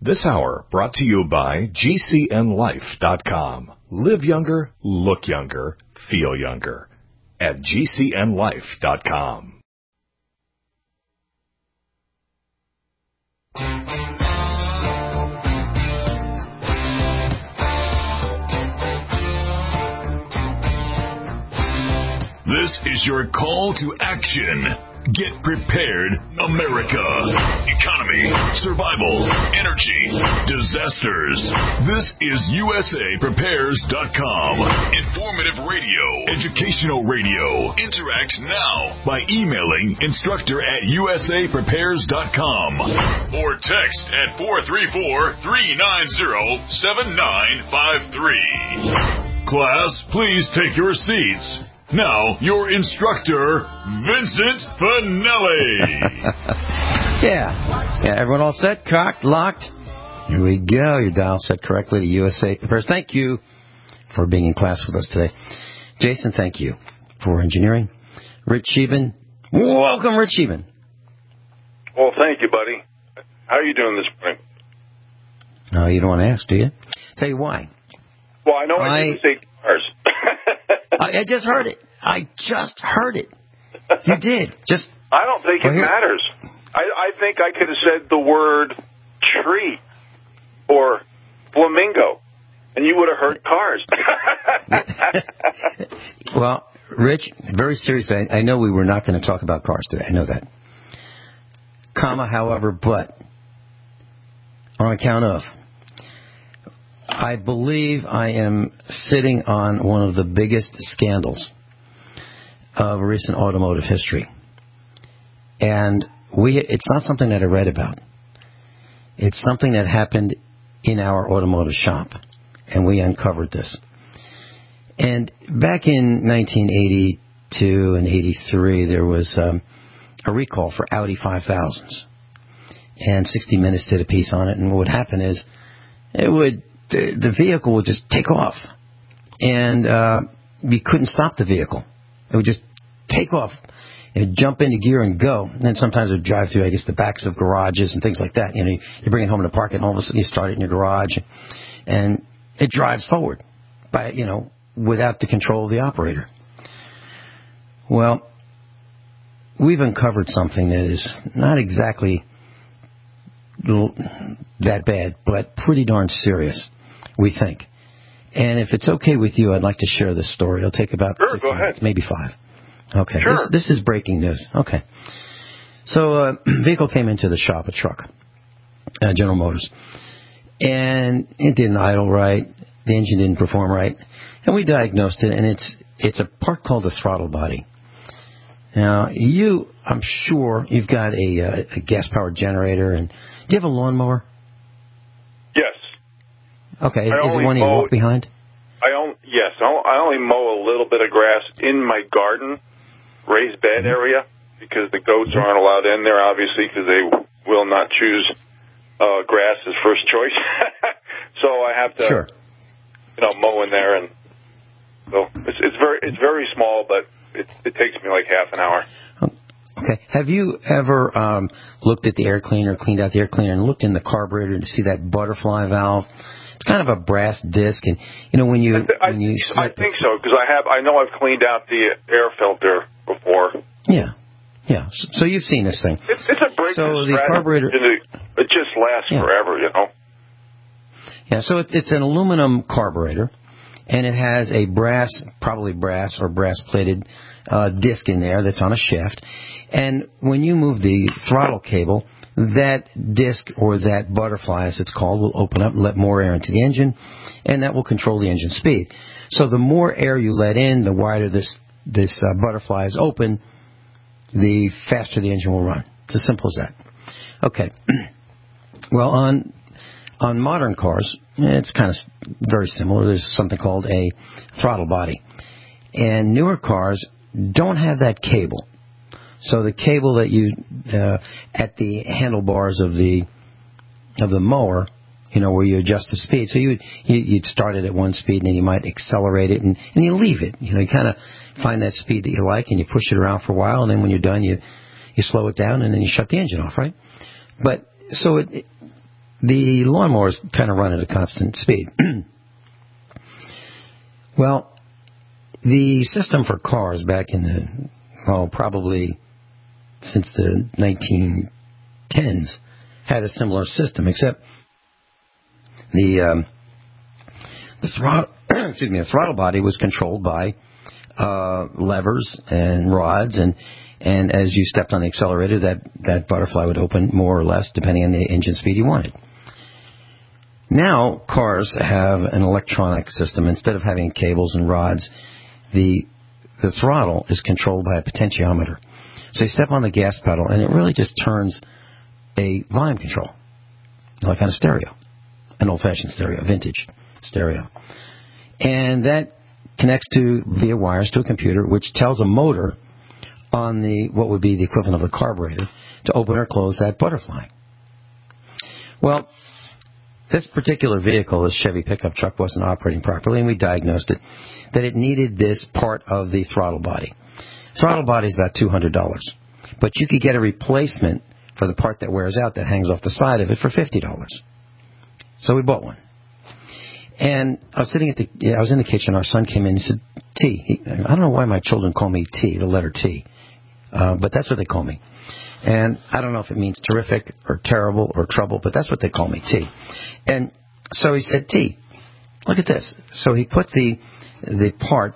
This hour brought to you by GCNLife.com. Live younger, look younger, feel younger. At GCNLife.com. This is your call to action. Get prepared, America. Economy, survival, energy, disasters. This is USAPrepares.com. Informative radio, educational radio. Interact now by emailing instructor@USAPrepares.com or text at 434-390-7953. Class, please take your seats. Now, your instructor, Vincent Finelli. Yeah, everyone all set? Cocked? Locked? Here we go. Your dial set correctly to USA Prepares. Thank you for being in class with us today. Jason, thank you for engineering. Rich Sheehan. Welcome, Rich Sheehan. Well, thank you, buddy. How are you doing this morning? No, you don't want to ask, do you? Tell you why. Well, I know I didn't say cars. I just heard it. You did. I don't think it matters. I think I could have said the word tree or flamingo, and you would have heard cars. Well, Rich, very seriously, I know we were not going to talk about cars today. I know that. However, but on account of, I believe I am sitting on one of the biggest scandals of recent automotive history. And it's not something that I read about. It's something that happened in our automotive shop, and we uncovered this. And back in 1982 and 83, there was a recall for Audi 5000s. And 60 Minutes did a piece on it, and what would happen is the vehicle would just take off, and you couldn't stop the vehicle. It would just take off. It would jump into gear and go. And then sometimes it would drive through, the backs of garages and things like that. You bring it home to park it, and all of a sudden you start it in your garage, and it drives forward by, without the control of the operator. Well, we've uncovered something that is not exactly that bad, but pretty darn serious, we think. And if it's okay with you, I'd like to share this story. It'll take about 6 minutes, maybe 5. Okay. Sure. This is breaking news. Okay. So a vehicle came into the shop, a truck, General Motors, and it didn't idle right. The engine didn't perform right. And we diagnosed it, and it's a part called the throttle body. Now, I'm sure you've got a gas-powered generator, and do you have a lawnmower? Yes. Okay. Is it one you walk behind? Yes. I only mow a little bit of grass in my garden, raised bed area, because the goats aren't allowed in there, obviously, because they will not choose grass as first choice. So I have to, mow in there, and so it's very small, but it takes me like half an hour. Okay. Have you ever looked at the air cleaner, cleaned out the air cleaner, and looked in the carburetor to see that butterfly valve? It's kind of a brass disc, and when you I think so, because I know I've cleaned out the air filter before. Yeah. So you've seen this thing. It's a break. So the carburetor, it just lasts forever, Yeah. So it's an aluminum carburetor, and it has a probably brass or brass-plated disc in there that's on a shaft. And when you move the throttle cable, that disc, or that butterfly, as it's called, will open up and let more air into the engine, and that will control the engine speed. So the more air you let in, the wider this butterfly is open, the faster the engine will run. It's as simple as that. Okay. Well, on modern cars, it's kind of very similar. There's something called a throttle body. And newer cars don't have that cable. So the cable that you at the handlebars of the mower, where you adjust the speed. So you'd start it at one speed, and then you might accelerate it, and you leave it. You kind of find that speed that you like, and you push it around for a while, and then when you're done, you slow it down, and then you shut the engine off, right? But so the lawnmowers kind of run at a constant speed. Well, the system for cars back in the, probably since the 1910s had a similar system, except the throttle, the throttle body was controlled by levers and rods, and as you stepped on the accelerator, that butterfly would open more or less depending on the engine speed you wanted. Now cars have an electronic system. Instead of having cables and rods, the throttle is controlled by a potentiometer. So you step on the gas pedal, and it really just turns a volume control, like on a stereo, an old-fashioned stereo, vintage stereo. And that connects via wires to a computer, which tells a motor on what would be the equivalent of the carburetor to open or close that butterfly. Well, this particular vehicle, this Chevy pickup truck, wasn't operating properly, and we diagnosed it, that it needed this part of the throttle body. Throttle body is about $200, but you could get a replacement for the part that wears out that hangs off the side of it for $50. So we bought one. And I was I was in the kitchen. Our son came in and he said, T. I don't know why my children call me T, the letter T, but that's what they call me. And I don't know if it means terrific or terrible or trouble, but that's what they call me, T. And so he said, T, look at this. So he put the part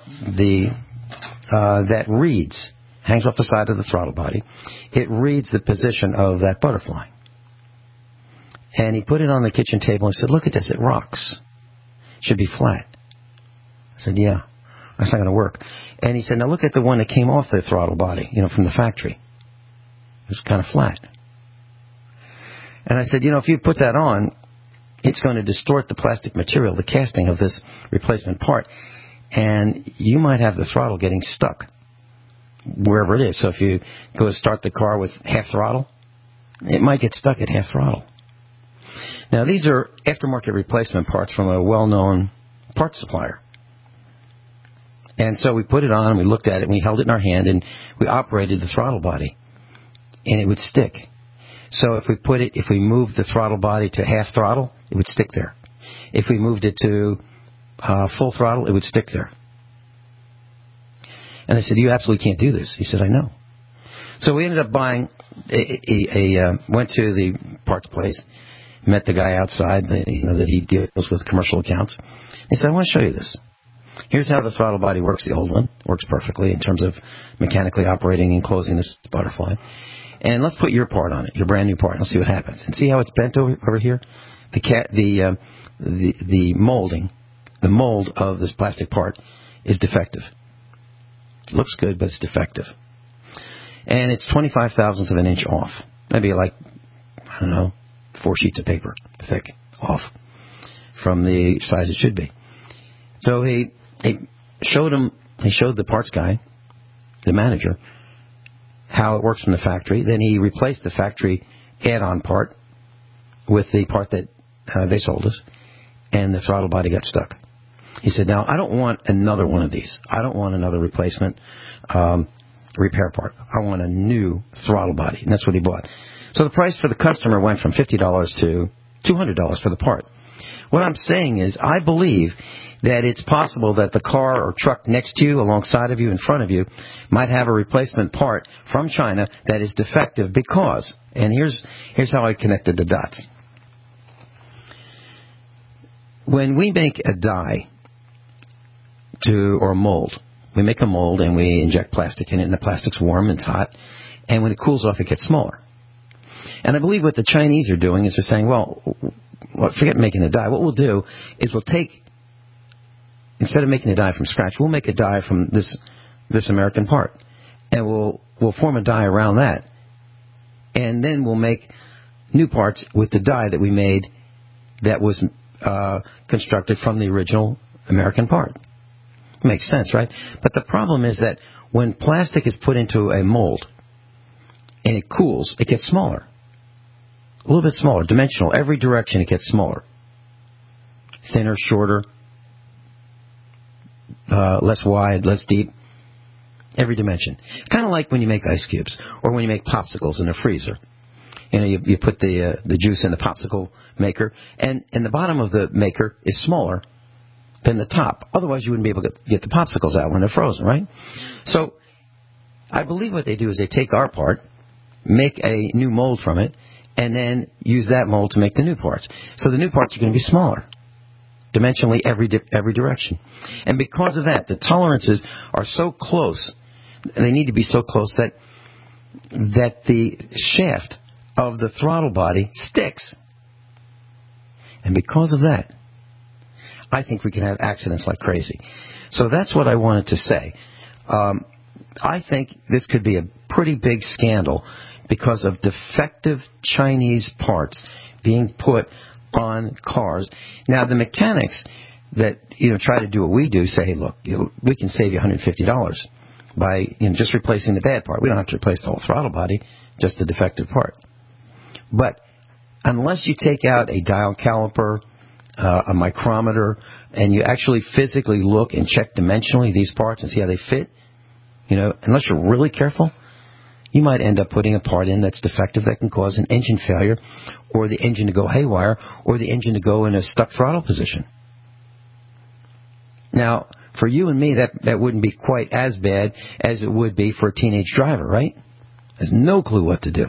that reads, hangs off the side of the throttle body. It reads the position of that butterfly. And he put it on the kitchen table and said, look at this, it rocks. It should be flat. I said, yeah, that's not going to work. And he said, now look at the one that came off the throttle body, from the factory. It's kind of flat. And I said, if you put that on, it's going to distort the plastic material, the casting of this replacement part, and you might have the throttle getting stuck wherever it is. So if you go to start the car with half throttle, it might get stuck at half throttle. Now, these are aftermarket replacement parts from a well-known parts supplier. And so we put it on, and we looked at it, and we held it in our hand, and we operated the throttle body, and it would stick. So if we moved the throttle body to half throttle, it would stick there. If we moved it to full throttle, it would stick there. And I said, you absolutely can't do this. He said, I know. So we ended up buying went to the parts place, met the guy outside, that he deals with commercial accounts. He said, I want to show you this. Here's how the throttle body works. The old one works perfectly in terms of mechanically operating and closing this butterfly. And let's put your part on it, your brand new part, and let's see what happens. And see how it's bent over here? The mold of this plastic part is defective. It looks good, but it's defective. And it's 25 thousandths of an inch off. That'd be like, 4 sheets of paper thick off from the size it should be. So he showed the parts guy, the manager, how it works from the factory. Then he replaced the factory add-on part with the part that they sold us, and the throttle body got stuck. He said, now, I don't want another one of these. I don't want another replacement repair part. I want a new throttle body, and that's what he bought. So the price for the customer went from $50 to $200 for the part. What I'm saying is, I believe that it's possible that the car or truck next to you, alongside of you, in front of you, might have a replacement part from China that is defective because, and here's how I connected the dots. When we make a die or a mold, we make a mold and we inject plastic in it, and the plastic's warm and it's hot, and when it cools off, it gets smaller. And I believe what the Chinese are doing is they're saying, well, forget making a die. What we'll do is instead of making a die from scratch, we'll make a die from this American part. And we'll form a die around that. And then we'll make new parts with the die that we made that was constructed from the original American part. Makes sense, right? But the problem is that when plastic is put into a mold and it cools, it gets smaller. A little bit smaller, dimensional. Every direction it gets smaller. Thinner, shorter, less wide, less deep. Every dimension. Kind of like when you make ice cubes or when you make popsicles in a freezer. You put the juice in the popsicle maker, and the bottom of the maker is smaller than the top. Otherwise, you wouldn't be able to get the popsicles out when they're frozen, right? So I believe what they do is they take our part, make a new mold from it, and then use that mold to make the new parts. So the new parts are going to be smaller, dimensionally every direction. And because of that, the tolerances are so close, and they need to be so close that the shaft of the throttle body sticks. And because of that, I think we can have accidents like crazy. So that's what I wanted to say. I think this could be a pretty big scandal because of defective Chinese parts being put on cars. Now, the mechanics that try to do what we do say, hey, look, we can save you $150 by just replacing the bad part. We don't have to replace the whole throttle body, just the defective part. But unless you take out a dial caliper, a micrometer, and you actually physically look and check dimensionally these parts and see how they fit, unless you're really careful, you might end up putting a part in that's defective that can cause an engine failure, or the engine to go haywire, or the engine to go in a stuck throttle position. Now, for you and me, that wouldn't be quite as bad as it would be for a teenage driver, right? Has no clue what to do.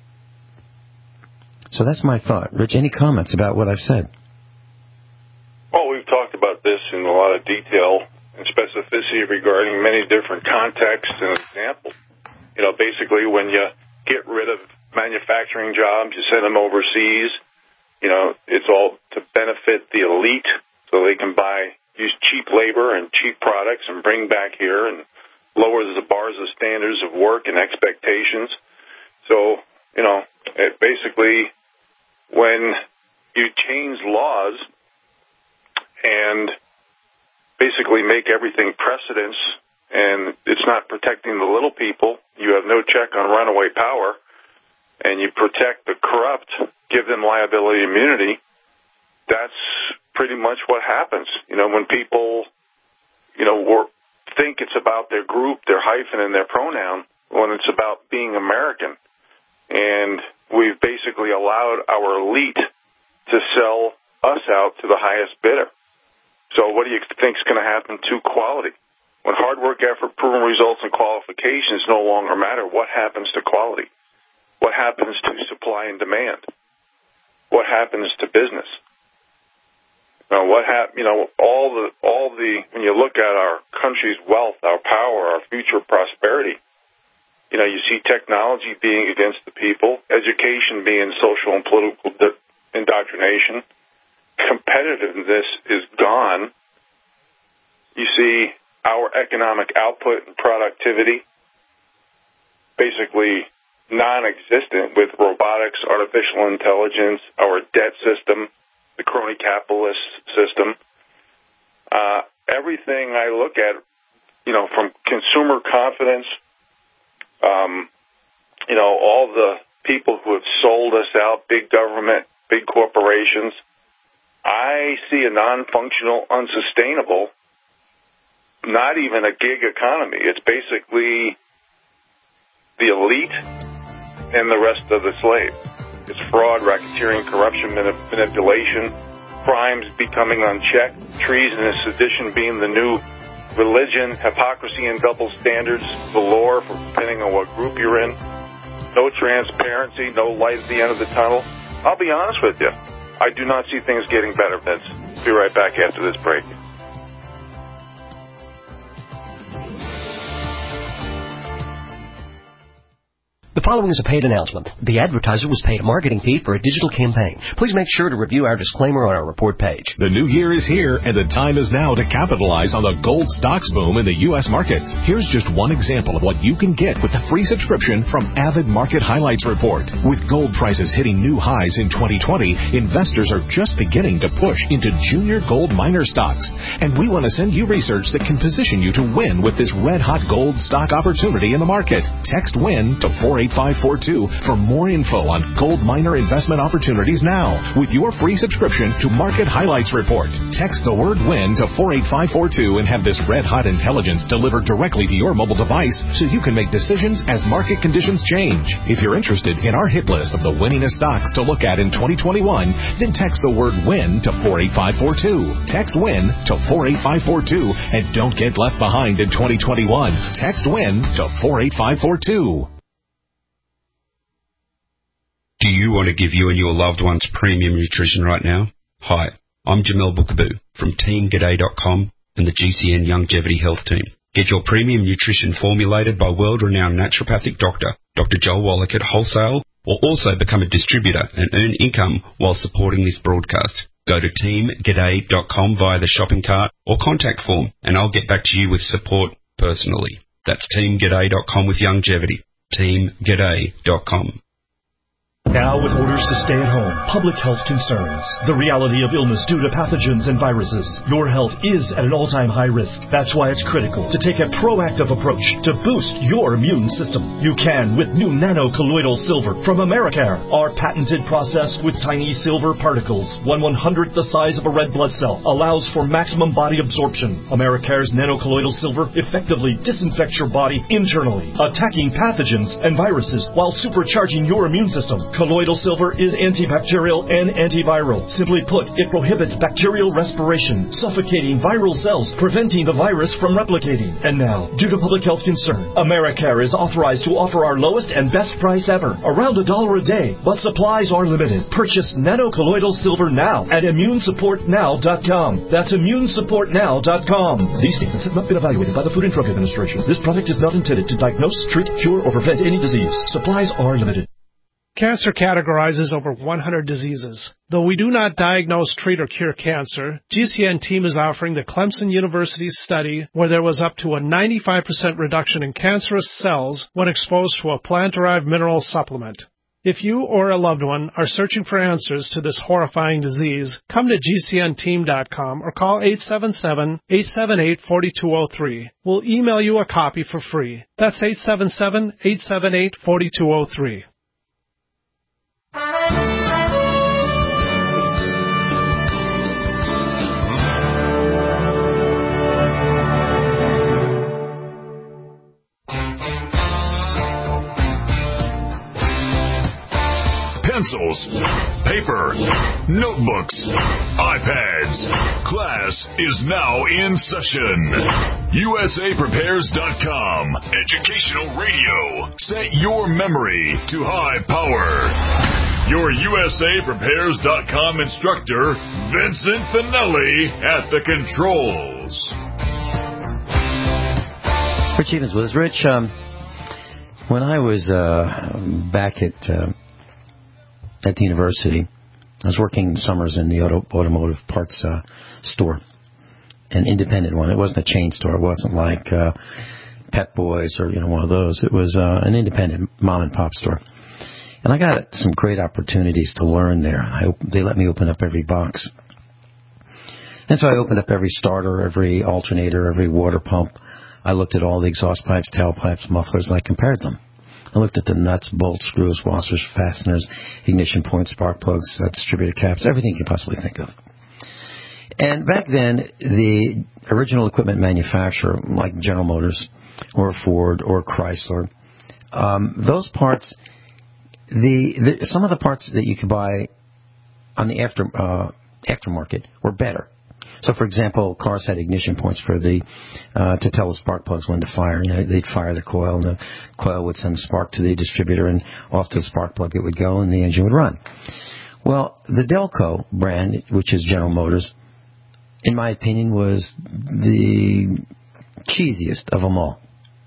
So that's my thought. Rich, any comments about what I've said? Well, we've talked about this in a lot of detail and specificity regarding many different contexts and examples. Basically, when you get rid of manufacturing jobs, you send them overseas, it's all to benefit the elite so they can use cheap labor and cheap products and bring back here and lower the bars of standards of work and expectations. So, basically, when you change laws and basically make everything precedents and it's not protecting the little people, you have no check on runaway power, and you protect the corrupt, give them liability immunity, that's pretty much what happens. When people, think it's about their group, their hyphen, and their pronoun, when it's about being American. And we've basically allowed our elite to sell us out to the highest bidder. So what do you think is going to happen to quality? When hard work, effort, proven results, and qualifications no longer matter, what happens to quality? What happens to supply and demand? What happens to business? When you look at our country's wealth, our power, our future prosperity, you see technology being against the people, education being social and political indoctrination, competitiveness is gone. You see our economic output and productivity basically non-existent with robotics, artificial intelligence, our debt system, the crony capitalist system. Everything I look at, from consumer confidence, all the people who have sold us out, big government, big corporations, I see a non-functional, unsustainable, not even a gig economy. It's basically the elite and the rest of the slaves. It's fraud, racketeering, corruption, manipulation, crimes becoming unchecked, treason and sedition being the new religion, hypocrisy and double standards galore for depending on what group you're in, no transparency, no light at the end of the tunnel. I'll be honest with you. I do not see things getting better, Vince. Be right back after this break. The following is a paid announcement. The advertiser was paid a marketing fee for a digital campaign. Please make sure to review our disclaimer on our report page. The new year is here, and the time is now to capitalize on the gold stocks boom in the U.S. markets. Here's just one example of what you can get with the free subscription from Avid Market Highlights Report. With gold prices hitting new highs in 2020, investors are just beginning to push into junior gold miner stocks. And we want to send you research that can position you to win with this red-hot gold stock opportunity in the market. Text WIN to 484 48542 for more info on gold miner investment opportunities now with your free subscription to Market Highlights Report. Text the word WIN to 48542 and have this red-hot intelligence delivered directly to your mobile device so you can make decisions as market conditions change. If you're interested in our hit list of the winningest stocks to look at in 2021, then text the word WIN to 48542. Text WIN to 48542 and don't get left behind in 2021. Text WIN to 48542. Do you want to give you and your loved ones premium nutrition right now? Hi, I'm Jamel Bookaboo from TeamGaday.com and the GCN Longevity Health Team. Get your premium nutrition formulated by world-renowned naturopathic doctor, Dr. Joel Wallach at wholesale, or also become a distributor and earn income while supporting this broadcast. Go to TeamGaday.com via the shopping cart or contact form, and I'll get back to you with support personally. That's TeamGaday.com with longevity. TeamGaday.com. Now with orders to stay at home, public health concerns, the reality of illness due to pathogens and viruses, your health is at an all-time high risk. That's why it's critical to take a proactive approach to boost your immune system. You can with new nano-colloidal silver from Americare. Our patented process with tiny silver particles, 1/100th the size of a red blood cell, allows for maximum body absorption. Americare's nano-colloidal silver effectively disinfects your body internally, attacking pathogens and viruses while supercharging your immune system. Colloidal silver is antibacterial and antiviral. Simply put, it prohibits bacterial respiration, suffocating viral cells, preventing the virus from replicating. And now, due to public health concern, Americare is authorized to offer our lowest and best price ever, around $1 a day, but supplies are limited. Purchase nano-colloidal silver now at immunesupportnow.com. That's immunesupportnow.com. These statements have not been evaluated by the Food and Drug Administration. This product is not intended to diagnose, treat, cure, or prevent any disease. Supplies are limited. Cancer categorizes over 100 diseases. Though we do not diagnose, treat, or cure cancer, GCN team is offering the Clemson University study where there was up to a 95% reduction in cancerous cells when exposed to a plant-derived mineral supplement. If you or a loved one are searching for answers to this horrifying disease, come to GCNteam.com or call 877-878-4203. We'll email you a copy for free. That's 877-878-4203. Pencils, paper, notebooks, iPads. Class is now in session. USAPrepares.com. Educational radio. Set your memory to high power. Your USAPrepares.com instructor, Vincent Finelli, at the controls. Rich Evans with us. Rich, when I was back at the university, I was working summers in the automotive parts store, an independent one. It wasn't a chain store. It wasn't like Pep Boys or one of those. It was an independent mom and pop store. And I got some great opportunities to learn there. They let me open up every box. And so I opened up every starter, every alternator, every water pump. I looked at all the exhaust pipes, tailpipes, mufflers, and I compared them. I looked at the nuts, bolts, screws, washers, fasteners, ignition points, spark plugs, distributor caps, everything you could possibly think of. And back then, the original equipment manufacturer, like General Motors or Ford or Chrysler, those parts, some of the parts that you could buy on the aftermarket were better. So, for example, cars had ignition points for to tell the spark plugs when to fire. They'd fire the coil, and the coil would send spark to the distributor, and off to the spark plug it would go, and the engine would run. Well, the Delco brand, which is General Motors, in my opinion, was the cheesiest of them all.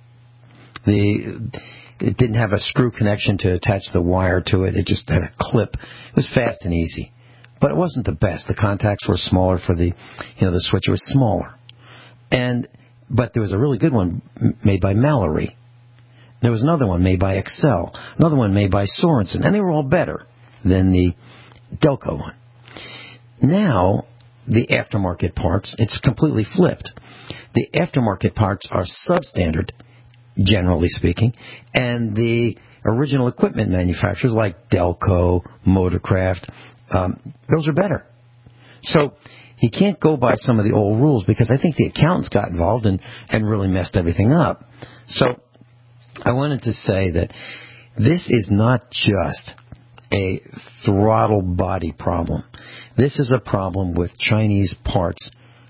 It didn't have a screw connection to attach the wire to it. It just had a clip. It was fast and easy. But it wasn't the best. The contacts were smaller for the switch. It was smaller. But there was a really good one made by Mallory. There was another one made by Excel. Another one made by Sorensen. And they were all better than the Delco one. Now, the aftermarket parts, it's completely flipped. The aftermarket parts are substandard, generally speaking, and the original equipment manufacturers like Delco, Motorcraft, those are better. So he can't go by some of the old rules because I think the accountants got involved and really messed everything up. So I wanted to say that this is not just a throttle body problem. This is a problem with Chinese parts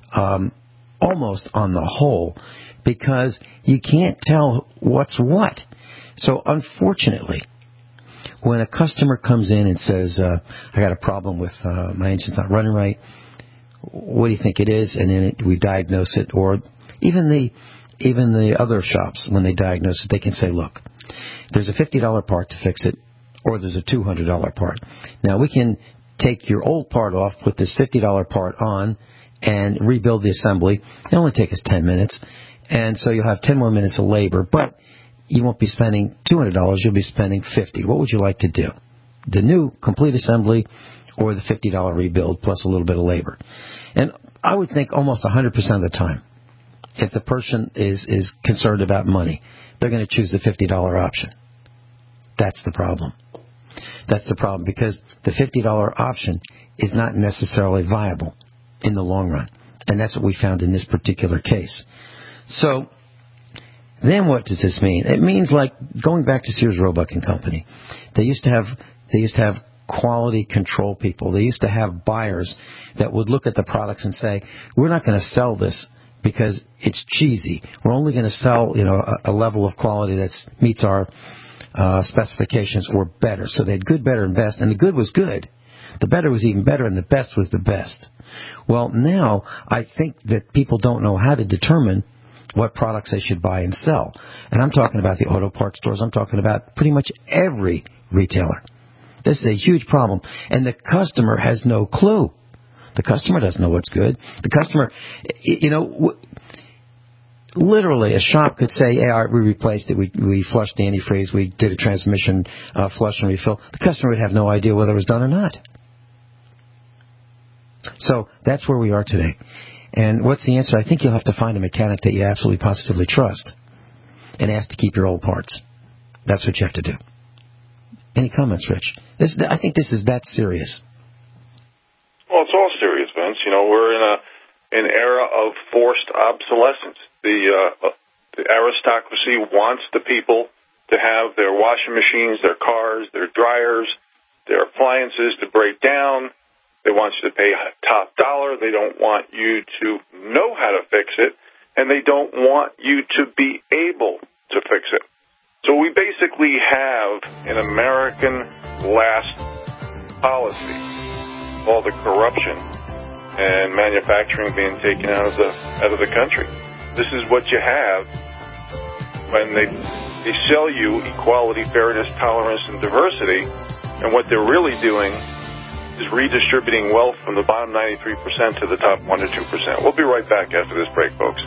almost on the whole because you can't tell what's what. So unfortunately, when a customer comes in and says, I got a problem with my engine's not running right, what do you think it is? And then we diagnose it. Or even the other shops, when they diagnose it, they can say, look, there's a $50 part to fix it, or there's a $200 part. Now, we can take your old part off, put this $50 part on, and rebuild the assembly. It'll only take us 10 minutes. And so you'll have 10 more minutes of labor, but you won't be spending $200. You'll be spending $50. What would you like to do? The new complete assembly or the $50 rebuild plus a little bit of labor? And I would think almost 100% of the time, if the person is concerned about money, they're going to choose the $50 option. That's the problem. That's the problem because the $50 option is not necessarily viable in the long run. And that's what we found in this particular case. So then what does this mean? It means like going back to Sears Roebuck and Company. They used to have quality control people. They used to have buyers that would look at the products and say, we're not going to sell this because it's cheesy. We're only going to sell, a level of quality that meets our specifications or better. So they had good, better, and best, and the good was good. The better was even better, and the best was the best. Well, now I think that people don't know how to determine what products they should buy and sell. And I'm talking about the auto parts stores. I'm talking about pretty much every retailer. This is a huge problem. And the customer has no clue. The customer doesn't know what's good. The customer, literally a shop could say, hey, all right, we replaced it. We flushed the antifreeze. We did a transmission flush and refill. The customer would have no idea whether it was done or not. So that's where we are today. And what's the answer? I think you'll have to find a mechanic that you absolutely positively trust and ask to keep your old parts. That's what you have to do. Any comments, Rich? I think this is that serious. Well, it's all serious, Vince. We're in an era of forced obsolescence. The aristocracy wants the people to have their washing machines, their cars, their dryers, their appliances to break down. They want you to pay top dollar. They don't want you to know how to fix it, and they don't want you to be able to fix it. So we basically have an American last policy, all the corruption and manufacturing being taken out of the country. This is what you have when they sell you equality, fairness, tolerance, and diversity, and what they're really doing is redistributing wealth from the bottom 93% to the top 1 to 2%. We'll be right back after this break, folks.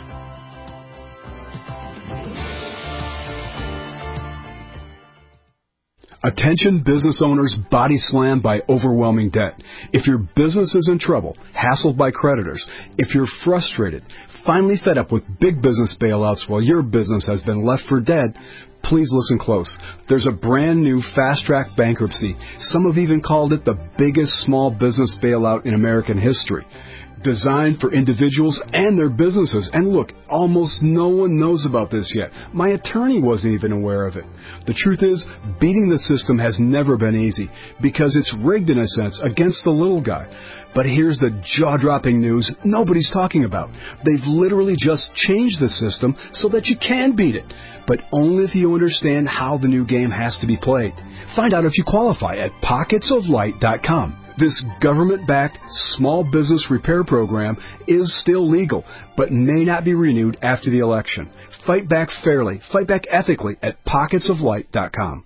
Attention business owners body slammed by overwhelming debt. If your business is in trouble, hassled by creditors, if you're frustrated, finally fed up with big business bailouts while your business has been left for dead, please listen close. There's a brand new fast-track bankruptcy. Some have even called it the biggest small business bailout in American history. Designed for individuals and their businesses. And look, almost no one knows about this yet. My attorney wasn't even aware of it. The truth is, beating the system has never been easy because it's rigged in a sense against the little guy. But here's the jaw-dropping news nobody's talking about. They've literally just changed the system so that you can beat it, but only if you understand how the new game has to be played. Find out if you qualify at pocketsoflight.com. This government-backed small business repair program is still legal, but may not be renewed after the election. Fight back fairly, fight back ethically at pocketsoflight.com.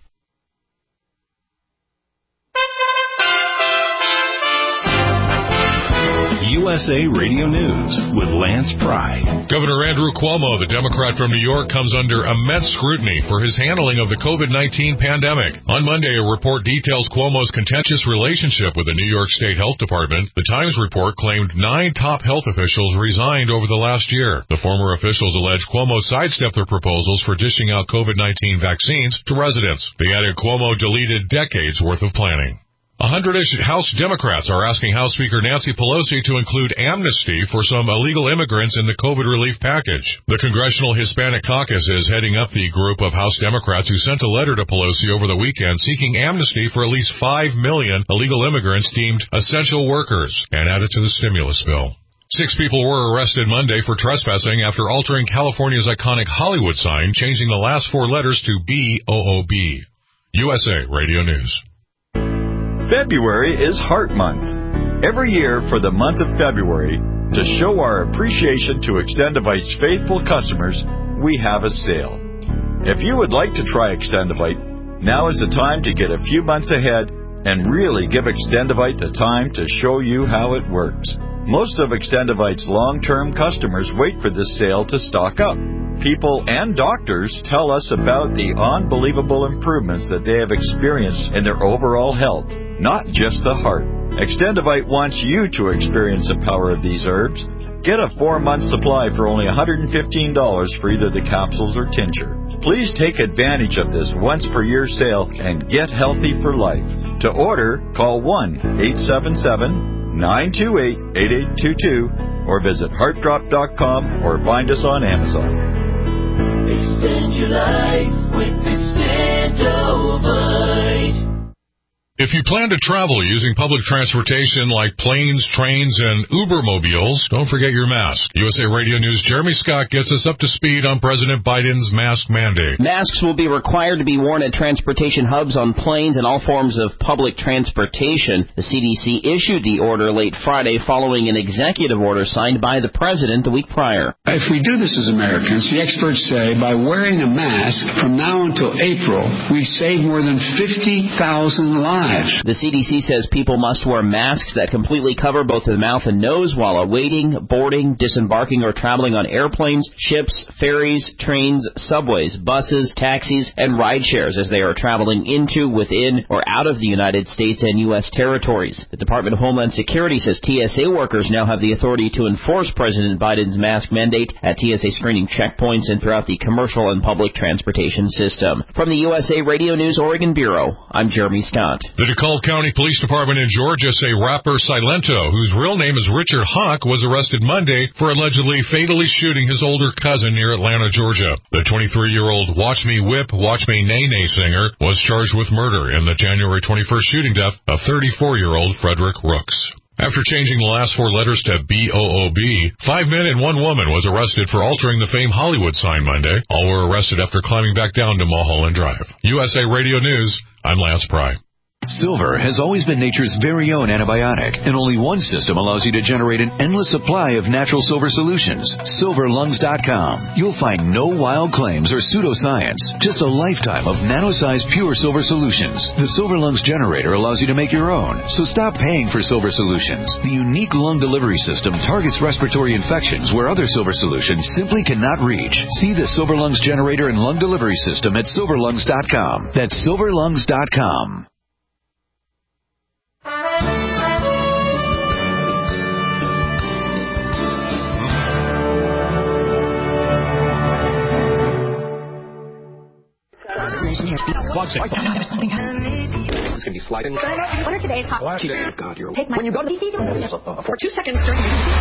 USA Radio News with Lance Pry. Governor Andrew Cuomo, the Democrat from New York, comes under immense scrutiny for his handling of the COVID-19 pandemic. On Monday, a report details Cuomo's contentious relationship with the New York State Health Department. The Times report claimed 9 top health officials resigned over the last year. The former officials allege Cuomo sidestepped their proposals for dishing out COVID-19 vaccines to residents. They added Cuomo deleted decades worth of planning. 100-ish House Democrats are asking House Speaker Nancy Pelosi to include amnesty for some illegal immigrants in the COVID relief package. The Congressional Hispanic Caucus is heading up the group of House Democrats who sent a letter to Pelosi over the weekend seeking amnesty for at least 5 million illegal immigrants deemed essential workers and added to the stimulus bill. 6 people were arrested Monday for trespassing after altering California's iconic Hollywood sign, changing the last 4 letters to BOOB. USA Radio News. February is Heart Month. Every year for the month of February, to show our appreciation to Extendivite's faithful customers, we have a sale. If you would like to try Extendivite, now is the time to get a few months ahead and really give Extendivite the time to show you how it works. Most of Extendivite's long-term customers wait for this sale to stock up. People and doctors tell us about the unbelievable improvements that they have experienced in their overall health, not just the heart. Extendivite wants you to experience the power of these herbs. Get a 4-month supply for only $115 for either the capsules or tincture. Please take advantage of this once-per-year sale and get healthy for life. To order, call 1-877-928-8822 or visit heartdrop.com or find us on Amazon. Extend your life with Extendovite. If you plan to travel using public transportation like planes, trains, and Ubermobiles, don't forget your mask. USA Radio News' Jeremy Scott gets us up to speed on President Biden's mask mandate. Masks will be required to be worn at transportation hubs, on planes, and all forms of public transportation. The CDC issued the order late Friday following an executive order signed by the president the week prior. If we do this as Americans, the experts say by wearing a mask from now until April, we save more than 50,000 lives. The CDC says people must wear masks that completely cover both the mouth and nose while awaiting, boarding, disembarking, or traveling on airplanes, ships, ferries, trains, subways, buses, taxis, and ride shares as they are traveling into, within, or out of the United States and U.S. territories. The Department of Homeland Security says TSA workers now have the authority to enforce President Biden's mask mandate at TSA screening checkpoints and throughout the commercial and public transportation system. From the USA Radio News Oregon Bureau, I'm Jeremy Scott. The DeKalb County Police Department in Georgia say rapper Silento, whose real name is Richard Hawk, was arrested Monday for allegedly fatally shooting his older cousin near Atlanta, Georgia. The 23-year-old Watch Me Whip, Watch Me Nay Nay singer was charged with murder in the January 21st shooting death of 34-year-old Frederick Rooks. After changing the last 4 letters to BOOB, 5 men and 1 woman was arrested for altering the famed Hollywood sign Monday. All were arrested after climbing back down to Mulholland Drive. USA Radio News, I'm Lance Pry. Silver has always been nature's very own antibiotic, and only one system allows you to generate an endless supply of natural silver solutions. SilverLungs.com. You'll find no wild claims or pseudoscience, just a lifetime of nano-sized pure silver solutions. The Silver Lungs generator allows you to make your own, so stop paying for silver solutions. The unique lung delivery system targets respiratory infections where other silver solutions simply cannot reach. See the Silver Lungs generator and lung delivery system at SilverLungs.com. That's SilverLungs.com. It's going to be sliding. What are today's hot? God, you're... Take my... When you go to... For 2 seconds during...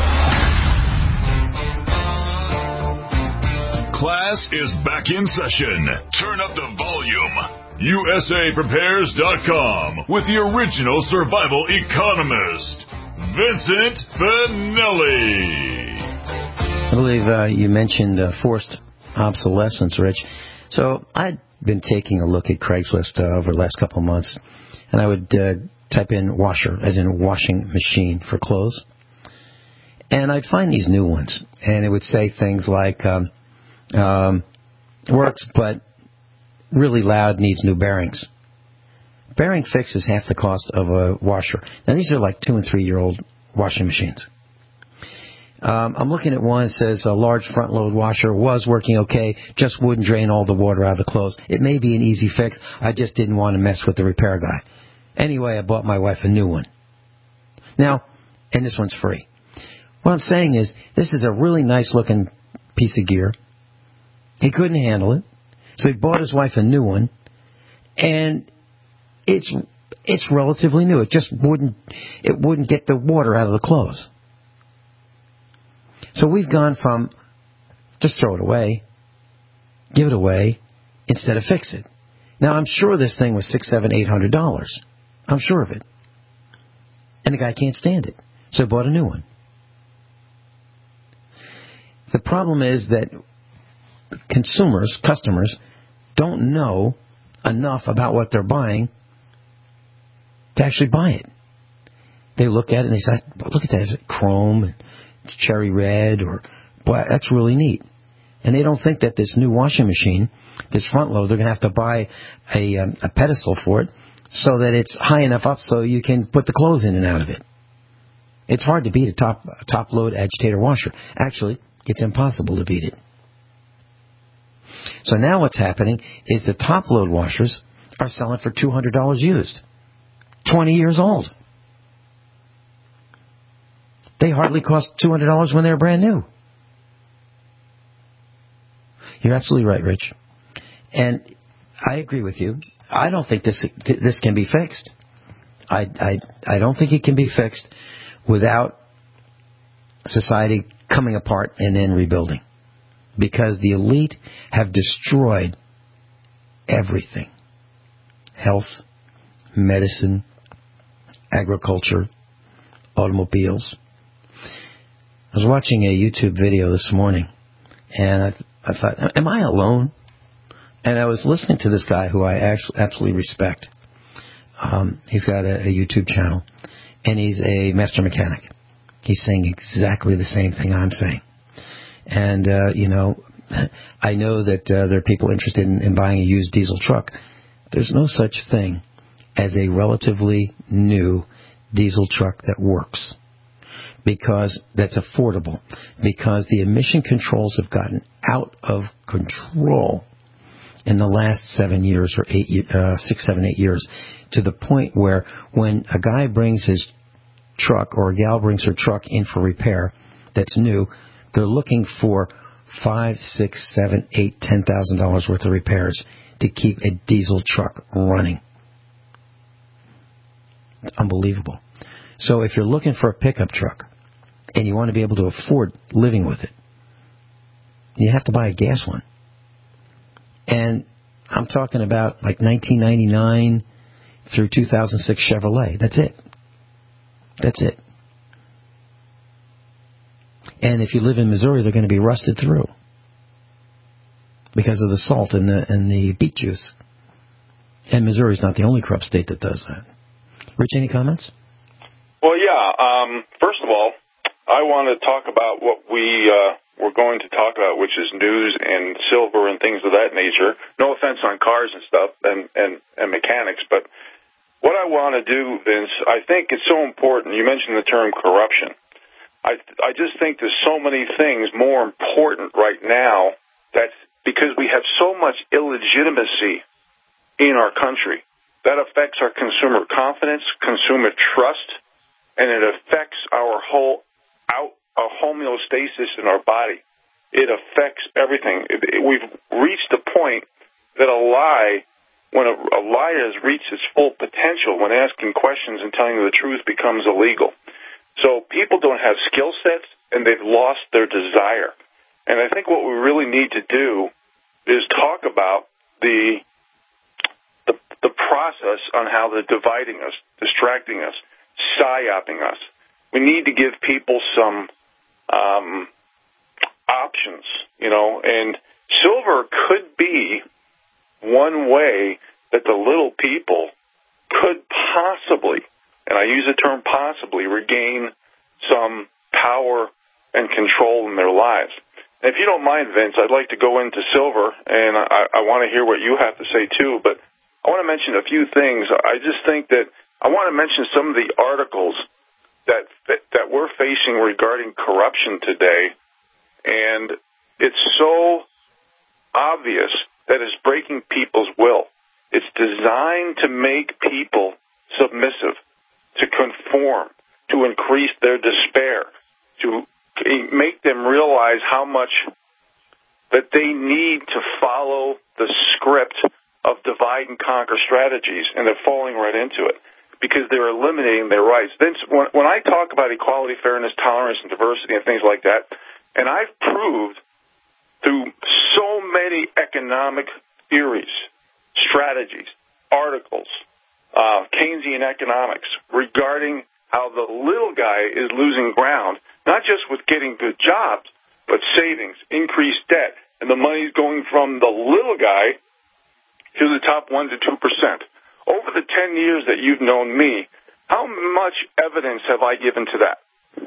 Class is back in session. Turn up the volume. USAPrepares.com with the original survival economist, Vincent Finelli. I believe you mentioned forced obsolescence, Rich. So I'd been taking a look at Craigslist over the last couple of months, and I would type in washer, as in washing machine for clothes, and I'd find these new ones, and it would say things like, works, but really loud, needs new bearings. Bearing fix is half the cost of a washer. Now, these are like 2- and 3-year-old washing machines. I'm looking at one that says a large front-load washer was working okay, just wouldn't drain all the water out of the clothes. It may be an easy fix. I just didn't want to mess with the repair guy. Anyway, I bought my wife a new one. Now, and this one's free. What I'm saying is, this is a really nice-looking piece of gear. He couldn't handle it, so he bought his wife a new one, and it's relatively new. It just wouldn't get the water out of the clothes. So we've gone from just throw it away, give it away, instead of fix it. Now, I'm sure this thing was $600, $700, $800. I'm sure of it. And the guy can't stand it, so he bought a new one. The problem is that customers, don't know enough about what they're buying to actually buy it. They look at it and they say, look at that, is it chrome, it's cherry red, or, boy, that's really neat. And they don't think that this new washing machine, this front load, they're going to have to buy a pedestal for it so that it's high enough up so you can put the clothes in and out of it. It's hard to beat a top load agitator washer. Actually, it's impossible to beat it. So now what's happening is the top load washers are selling for $200 used. 20 years old. They hardly cost $200 when they're brand new. You're absolutely right, Rich. And I agree with you. I don't think this can be fixed. I don't think it can be fixed without society coming apart and then rebuilding. Because the elite have destroyed everything. Health, medicine, agriculture, automobiles. I was watching a YouTube video this morning, and I thought, am I alone? And I was listening to this guy who I absolutely respect. He's got a YouTube channel, and he's a master mechanic. He's saying exactly the same thing I'm saying. And, I know that there are people interested in buying a used diesel truck. There's no such thing as a relatively new diesel truck that works, because that's affordable, because the emission controls have gotten out of control in the last 7 years or 6, 7, 8 years, to the point where when a guy brings his truck or a gal brings her truck in for repair that's new, they're looking for $5,000, $6,000, $7,000, $8,000, $10,000 worth of repairs to keep a diesel truck running. It's unbelievable. So if you're looking for a pickup truck and you want to be able to afford living with it, you have to buy a gas one. And I'm talking about like 1999 through 2006 Chevrolet. That's it. That's it. And if you live in Missouri, they're going to be rusted through because of the salt and the beet juice. And Missouri's not the only corrupt state that does that. Rich, any comments? Well, yeah. First of all, I want to talk about what we're going to talk about, which is news and silver and things of that nature. No offense on cars and stuff and mechanics, but what I want to do, Vince, I think it's so important. You mentioned the term corruption. I just think there's so many things more important right now, that's because we have so much illegitimacy in our country. That affects our consumer confidence, consumer trust, and it affects our whole homeostasis in our body. It affects everything. We've reached a point that a lie, when a lie has reached its full potential, when asking questions and telling the truth becomes illegal. So people don't have skill sets, and they've lost their desire. And I think what we really need to do is talk about the process on how they're dividing us, distracting us, psyoping us. We need to give people some options, and silver could be one way that the little people could possibly, and I use the term possibly, regain some power and control in their lives. And if you don't mind, Vince, I'd like to go into silver, and I want to hear what you have to say, too, but I want to mention a few things. I just think that I want to mention some of the articles that we're facing regarding corruption today, and it's so obvious that it's breaking people's will. It's designed to make people submissive, to conform, to increase their despair, to make them realize how much that they need to follow the script of divide and conquer strategies, and they're falling right into it because they're eliminating their rights. Then when I talk about equality, fairness, tolerance, and diversity and things like that, and I've proved through so many economic theories, strategies, articles, Keynesian economics regarding how the little guy is losing ground, not just with getting good jobs, but savings, increased debt, and the money's going from the little guy to the top 1% to 2%. Over the 10 years that you've known me, how much evidence have I given to that?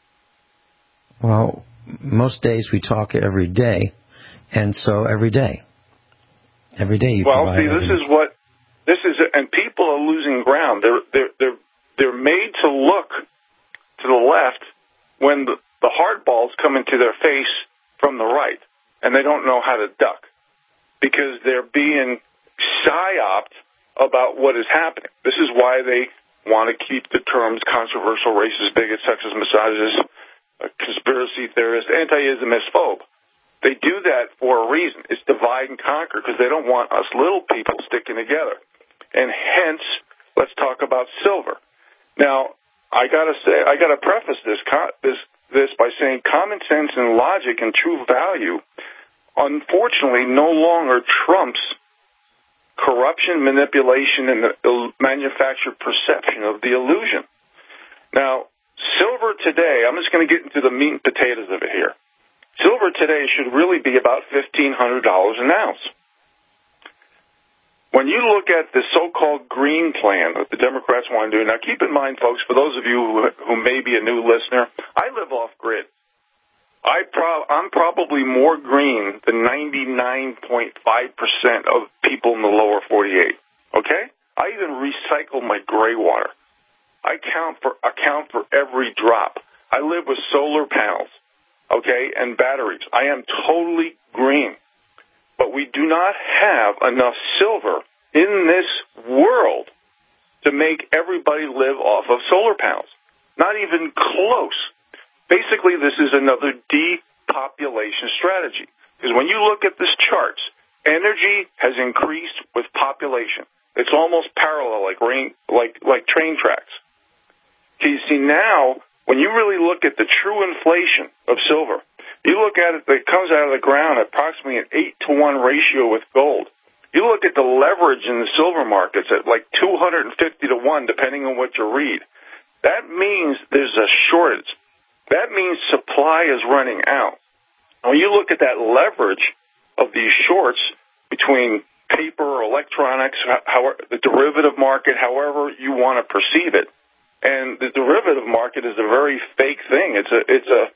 Well, most days we talk every day, and so every day you provide evidence. And people are losing ground. They're made to look to the left when the hard balls come into their face from the right, and they don't know how to duck because they're being psyoped about what is happening. This is why they want to keep the terms controversial, racist, bigot, sexist, misogynist, conspiracy theorist, anti-Islamist phobe. They do that for a reason. It's divide and conquer because they don't want us little people sticking together. And hence, let's talk about silver. Now, I gotta preface this by saying common sense and logic and true value, unfortunately, no longer trumps corruption, manipulation, and the manufactured perception of the illusion. Now, silver today, I'm just going to get into the meat and potatoes of it here. Silver today should really be about $1,500 an ounce. When you look at the so-called green plan that the Democrats want to do, now keep in mind, folks, for those of you who may be a new listener, I live off-grid. I'm probably more green than 99.5% of people in the lower 48. Okay? I even recycle my gray water. I account for every drop. I live with solar panels, okay, and batteries. I am totally green. But we do not have enough silver in this world to make everybody live off of solar panels. Not even close. Basically, this is another depopulation strategy. Because when you look at this charts, energy has increased with population. It's almost parallel, like train tracks. Okay, you see now, when you really look at the true inflation of silver, you look at it, it comes out of the ground at approximately an 8-to-1 ratio with gold. You look at the leverage in the silver markets at like 250-to-1, depending on what you read. That means there's a shortage. That means supply is running out. When you look at that leverage of these shorts between paper or electronics, the derivative market, however you want to perceive it, and the derivative market is a very fake thing. It's a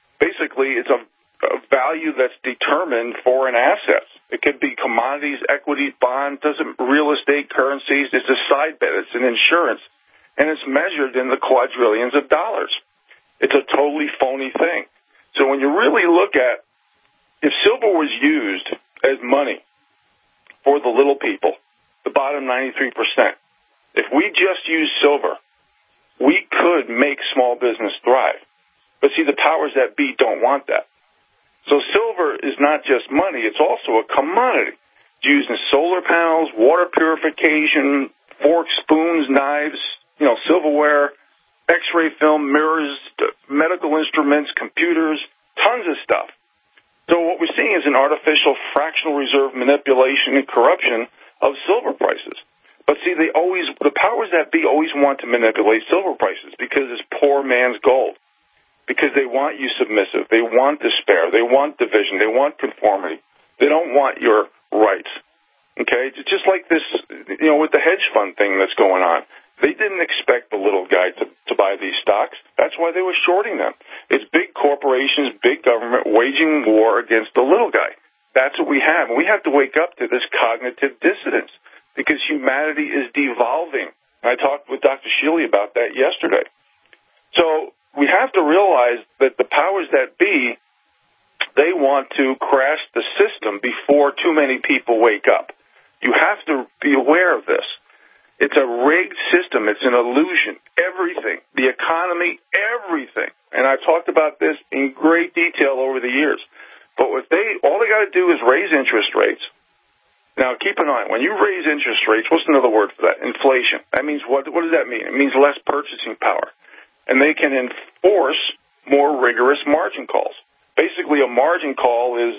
value that's determined for an asset. It could be commodities, equities, bonds, real estate, currencies. It's a side bet. It's an insurance, and it's measured in the quadrillions of dollars. It's a totally phony thing. So when you really look at if silver was used as money for the little people, the bottom 93%, if we just use silver, we could make small business thrive. But see, the powers that be don't want that. So silver is not just money, it's also a commodity. It's used in solar panels, water purification, forks, spoons, knives, silverware, X-ray film, mirrors, medical instruments, computers, tons of stuff. So what we're seeing is an artificial fractional reserve manipulation and corruption of silver prices. But see, the powers that be always want to manipulate silver prices because it's poor man's gold. Because they want you submissive. They want despair. They want division. They want conformity. They don't want your rights. Okay? It's just like this, with the hedge fund thing that's going on. They didn't expect the little guy to buy these stocks. That's why they were shorting them. It's big corporations, big government waging war against the little guy. That's what we have. And we have to wake up to this cognitive dissonance because humanity is devolving. I talked with Dr. Shealy about that yesterday. So we have to realize that the powers that be, they want to crash the system before too many people wake up. You have to be aware of this. It's a rigged system. It's an illusion. Everything, the economy, everything. And I've talked about this in great detail over the years. But all they got to do is raise interest rates. Now, keep in mind, when you raise interest rates, what's another word for that? Inflation. That means what does that mean? It means less purchasing power. And they can enforce more rigorous margin calls. Basically, a margin call is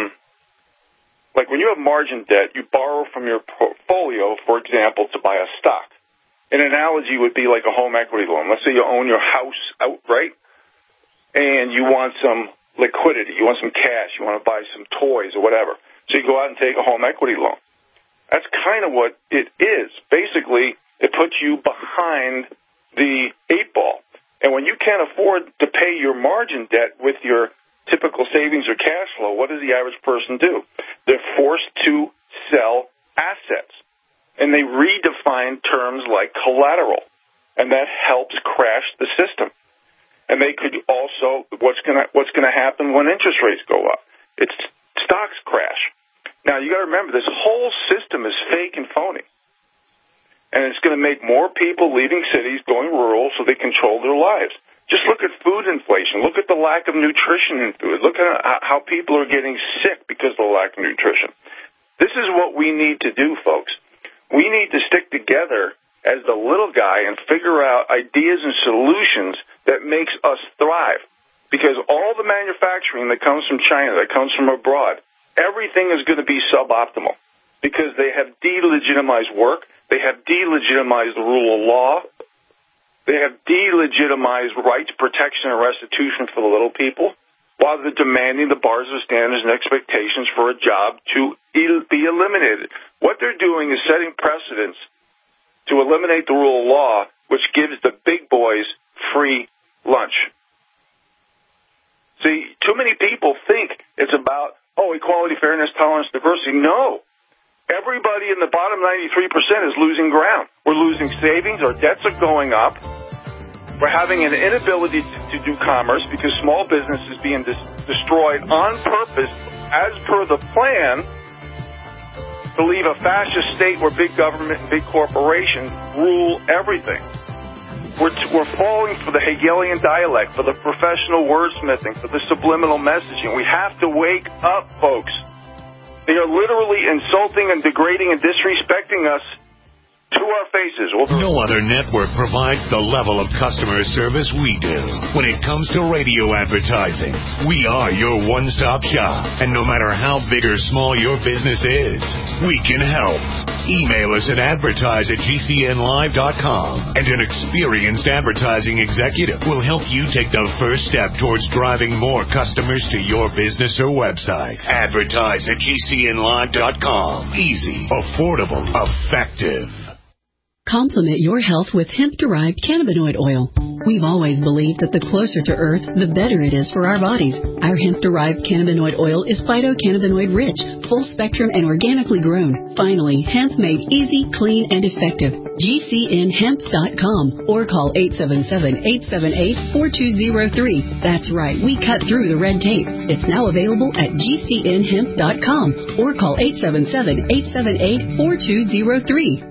like when you have margin debt, you borrow from your portfolio, for example, to buy a stock. An analogy would be like a home equity loan. Let's say you own your house outright, and you want some liquidity. You want some cash. You want to buy some toys or whatever. So you go out and take a home equity loan. That's kind of what it is. Basically, it puts you behind the 8 ball. And when you can't afford to pay your margin debt with your typical savings or cash flow, what does the average person do? They're forced to sell assets. And they redefine terms like collateral. And that helps crash the system. And they could also, what's going to happen when interest rates go up? It's stocks crash. Now, you got to remember, this whole system is fake and phony. And it's going to make more people leaving cities, going rural, so they control their lives. Just look at food inflation. Look at the lack of nutrition in food. Look at how people are getting sick because of the lack of nutrition. This is what we need to do, folks. We need to stick together as the little guy and figure out ideas and solutions that makes us thrive. Because all the manufacturing that comes from China, that comes from abroad, everything is going to be suboptimal because they have delegitimized work. They have delegitimized the rule of law. They have delegitimized rights, protection, and restitution for the little people, while they're demanding the bars of standards and expectations for a job to be eliminated. What they're doing is setting precedents to eliminate the rule of law, which gives the big boys free lunch. See, too many people think it's about, equality, fairness, tolerance, diversity. No. Everybody in the bottom 93% is losing ground. We're losing savings. Our debts are going up. We're having an inability to do commerce because small business is being destroyed on purpose as per the plan to leave a fascist state where big government and big corporations rule everything. We're falling for the Hegelian dialect, for the professional wordsmithing, for the subliminal messaging. We have to wake up, folks. They are literally insulting and degrading and disrespecting us to our faces. No other network provides the level of customer service we do. When it comes to radio advertising, we are your one-stop shop. And no matter how big or small your business is, we can help. Email us at advertise@gcnlive.com, and an experienced advertising executive will help you take the first step towards driving more customers to your business or website. Advertise@gcnlive.com. Easy, affordable, effective. Complement your health with hemp-derived cannabinoid oil. We've always believed that the closer to Earth, the better it is for our bodies. Our hemp-derived cannabinoid oil is phytocannabinoid rich, full spectrum, and organically grown. Finally, hemp made easy, clean, and effective. GCNhemp.com or call 877-878-4203. That's right, we cut through the red tape. It's now available at GCNhemp.com or call 877-878-4203.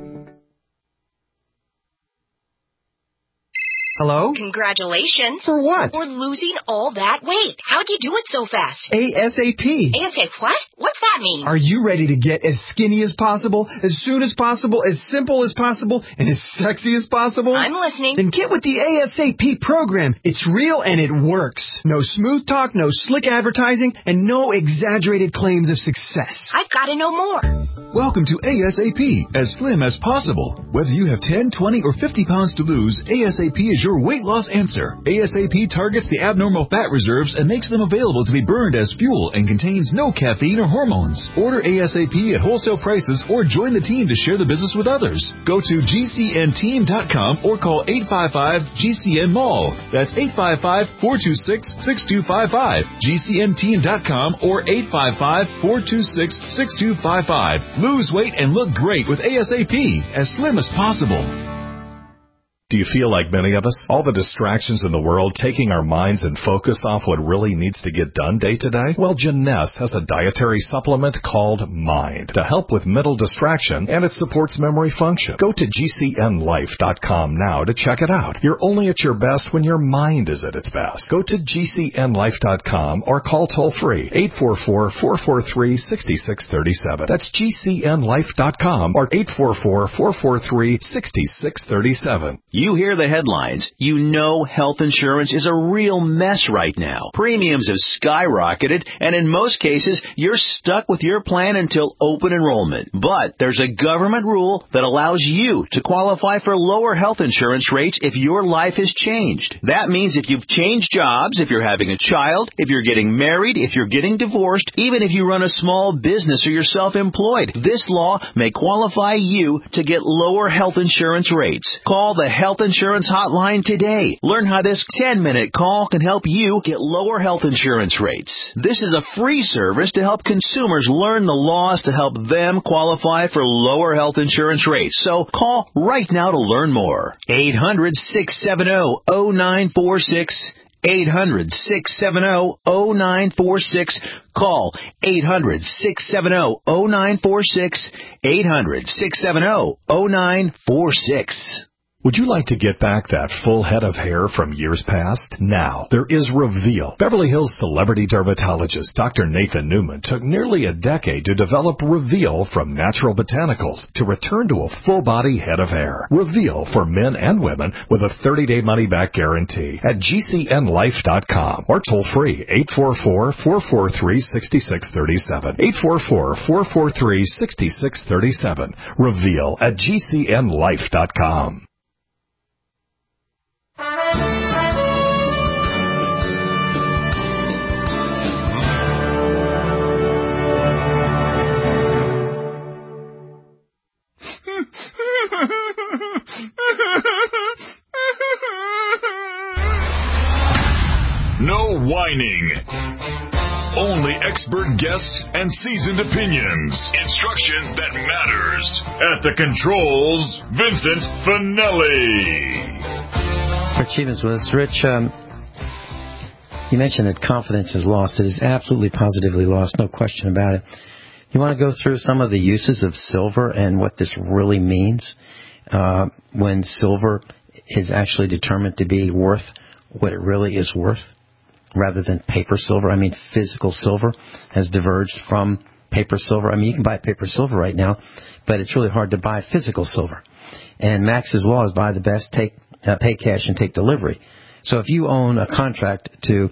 Hello? Congratulations. For what? For losing all that weight. How'd you do it so fast? ASAP. ASAP what? What's that mean? Are you ready to get as skinny as possible, as soon as possible, as simple as possible, and as sexy as possible? I'm listening. Then get with the ASAP program. It's real and it works. No smooth talk, no slick advertising, and no exaggerated claims of success. I've got to know more. Welcome to ASAP, as slim as possible. Whether you have 10, 20, or 50 pounds to lose, ASAP is your weight loss answer. ASAP targets the abnormal fat reserves and makes them available to be burned as fuel and contains no caffeine or hormones. Order ASAP at wholesale prices or join the team to share the business with others. Go to GCNteam.com or call 855-GCN-MALL. That's 855-426-6255. GCNteam.com or 855-426-6255. Lose weight and look great with ASAP, as slim as possible. Do you feel like many of us? All the distractions in the world taking our minds and focus off what really needs to get done day to day? Well, Jeunesse has a dietary supplement called Mind to help with mental distraction, and it supports memory function. Go to GCNlife.com now to check it out. You're only at your best when your mind is at its best. Go to GCNlife.com or call toll-free 844-443-6637. That's GCNlife.com or 844-443-6637. You hear the headlines. You know health insurance is a real mess right now. Premiums have skyrocketed, and in most cases, you're stuck with your plan until open enrollment. But there's a government rule that allows you to qualify for lower health insurance rates if your life has changed. That means if you've changed jobs, if you're having a child, if you're getting married, if you're getting divorced, even if you run a small business or you're self-employed, this law may qualify you to get lower health insurance rates. Call the Health Insurance Hotline today. Learn how this 10-minute call can help you get lower health insurance rates. This is a free service to help consumers learn the laws to help them qualify for lower health insurance rates. So call right now to learn more. 800-670-0946. 800-670-0946. Call 800-670-0946. 800-670-0946. Would you like to get back that full head of hair from years past? Now, there is Reveal. Beverly Hills celebrity dermatologist Dr. Nathan Newman took nearly a decade to develop Reveal from natural botanicals to return to a full-body head of hair. Reveal for men and women with a 30-day money-back guarantee at GCNlife.com or toll-free 844-443-6637. 844-443-6637. Reveal at GCNlife.com. No whining. Only expert guests and seasoned opinions. Instruction that matters. At the controls, Vincent Finelli. Rich Stevens with us. Rich, you mentioned that confidence is lost. It is absolutely positively lost, no question about it. You want to go through some of the uses of silver and what this really means when silver is actually determined to be worth what it really is worth rather than paper silver? I mean, physical silver has diverged from paper silver. I mean, you can buy paper silver right now, but it's really hard to buy physical silver. And Max's law is buy the best, pay cash, and take delivery. So if you own a contract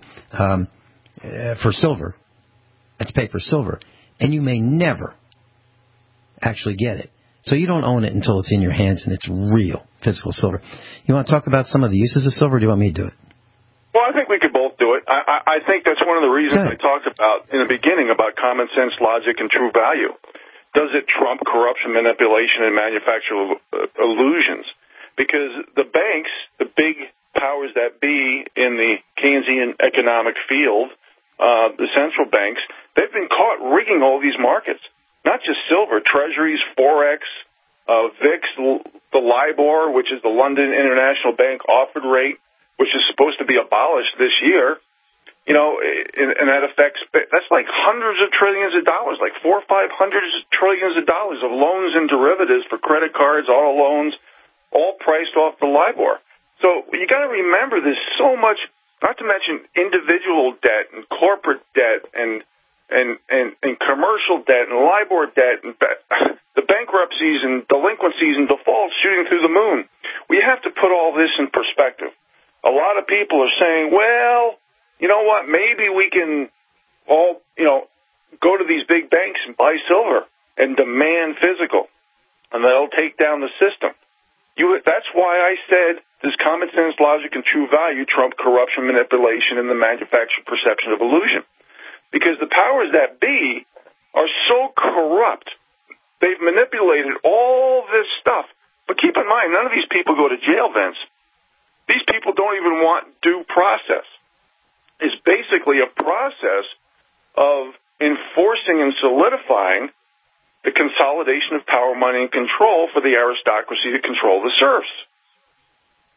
for silver, that's paper silver, and you may never actually get it. So you don't own it until it's in your hands and it's real physical silver. You want to talk about some of the uses of silver, or do you want me to do it? Well, I think we could both do it. I think that's one of the reasons I talked about in the beginning about common sense, logic, and true value. Does it trump corruption, manipulation, and manufactured illusions? Because the banks, the big powers that be in the Keynesian economic field, the central banks, they've been caught rigging all these markets. Not just silver, treasuries, Forex, VIX, the LIBOR, which is the London International Bank offered rate, which is supposed to be abolished this year. You know, and that affects, that's like hundreds of trillions of dollars, like $400 or $500 trillions of dollars of loans and derivatives for credit cards, auto loans, all priced off the LIBOR. So you got to remember there's so much, not to mention individual debt and corporate debt and commercial debt and LIBOR debt and the bankruptcies and delinquencies and defaults shooting through the moon. We have to put all this in perspective. A lot of people are saying, well, you know what, maybe we can all, go to these big banks and buy silver and demand physical, and they'll take down the system. That's why I said does common sense, logic, and true value trump corruption, manipulation, and the manufactured perception of illusion. Because the powers that be are so corrupt. They've manipulated all this stuff. But keep in mind, none of these people go to jail, Vince. These people don't even want due process. It's basically a process of enforcing and solidifying the consolidation of power, money, and control for the aristocracy to control the serfs.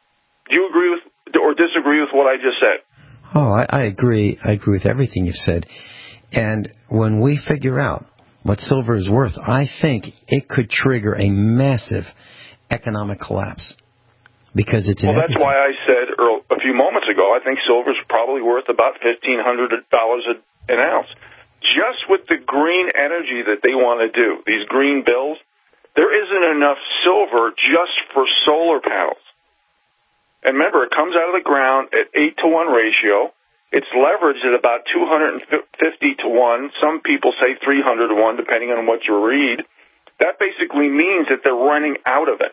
Do you agree with or disagree with what I just said? Oh, I agree. I agree with everything you've said. And when we figure out what silver is worth, I think it could trigger a massive economic collapse because it's well. That's why I said a few moments ago. I think silver's probably worth about $1,500 an ounce, just with the green energy that they want to do. These green bills, there isn't enough silver just for solar panels. And remember, it comes out of the ground at 8-to-1 ratio. It's leveraged at about 250 to 1. Some people say 300 to 1, depending on what you read. That basically means that they're running out of it.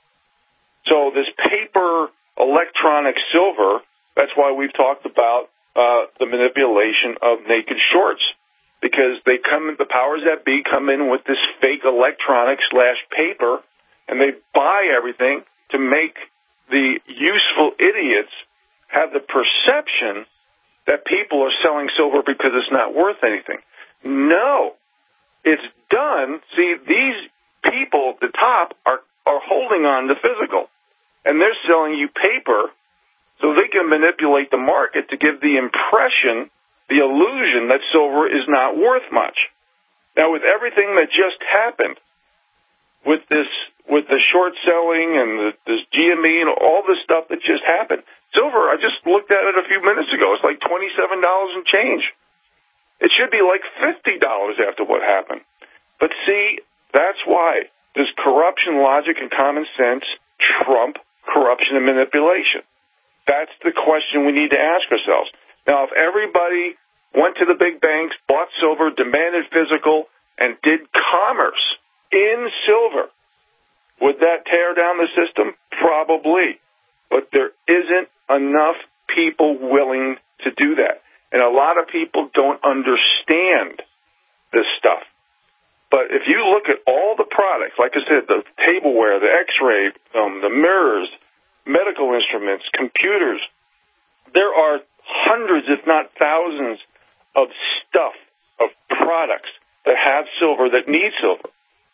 So this paper electronic silver, that's why we've talked about the manipulation of naked shorts, because they the powers that be come in with this fake electronic / paper, and they buy everything to make the useful idiots have the perception that people are selling silver because it's not worth anything. No, it's done. See, these people at the top are holding on to physical, and they're selling you paper so they can manipulate the market to give the impression, the illusion that silver is not worth much. Now, with everything that just happened, with the short selling and this GME and all this stuff that just happened, silver, I just looked at it a few minutes ago. It's like $27 and change. It should be like $50 after what happened. But see, that's why. Does corruption logic and common sense trump corruption and manipulation? That's the question we need to ask ourselves. Now, if everybody went to the big banks, bought silver, demanded physical, and did commerce in silver, would that tear down the system? Probably. But there isn't enough people willing to do that. And a lot of people don't understand this stuff. But if you look at all the products, like I said, the tableware, the x-ray film, the mirrors, medical instruments, computers, there are hundreds, if not thousands, of stuff, of products that have silver, that need silver.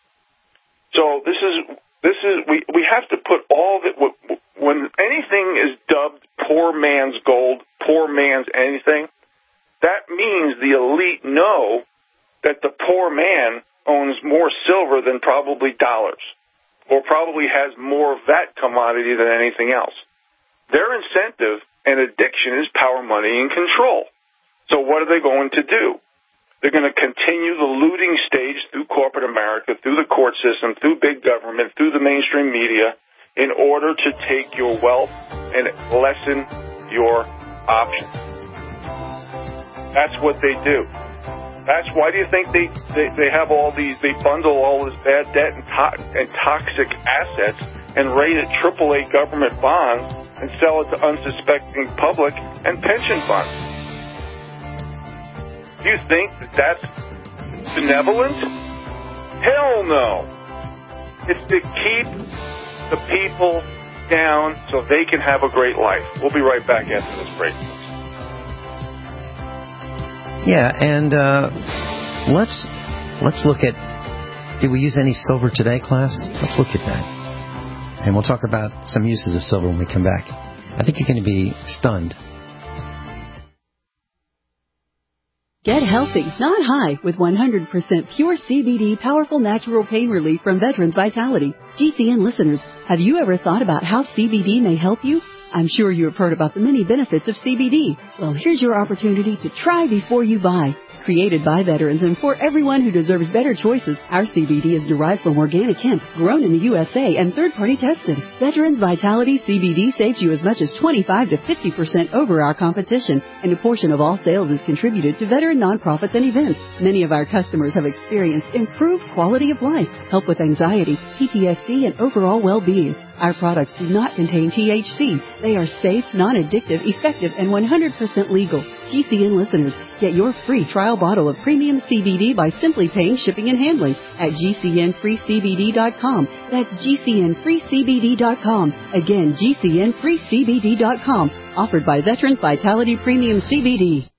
So we have to put all that, when anything is dubbed poor man's gold, poor man's anything, that means the elite know that the poor man owns more silver than probably dollars, or probably has more of that commodity than anything else. Their incentive and addiction is power, money, and control. So what are they going to do? They're going to continue the looting stage through corporate America, through the court system, through big government, through the mainstream media, in order to take your wealth and lessen your options. That's what they do. Why do you think they have all these, they bundle all this bad debt and toxic assets and rate it AAA government bonds and sell it to unsuspecting public and pension funds? Do you think that that's benevolent? Hell no. It's to keep the people down so they can have a great life. We'll be right back after this break. Yeah, and let's look at, did we use any silver today, class? Let's look at that. And we'll talk about some uses of silver when we come back. I think you're going to be stunned. Get healthy, not high, with 100% pure CBD powerful natural pain relief from Veterans Vitality. GCN listeners, have you ever thought about how CBD may help you? I'm sure you have heard about the many benefits of CBD. Well, here's your opportunity to try before you buy. Created by veterans and for everyone who deserves better choices, our CBD is derived from organic hemp, grown in the USA and third-party tested. Veterans Vitality CBD saves you as much as 25 to 50% over our competition, and a portion of all sales is contributed to veteran nonprofits and events. Many of our customers have experienced improved quality of life, help with anxiety, PTSD, and overall well-being. Our products do not contain THC. They are safe, non-addictive, effective, and 100% legal. GCN listeners, get your free trial bottle of premium CBD by simply paying shipping and handling at GCNFreeCBD.com. That's GCNFreeCBD.com. Again, GCNFreeCBD.com. Offered by Veterans Vitality Premium CBD.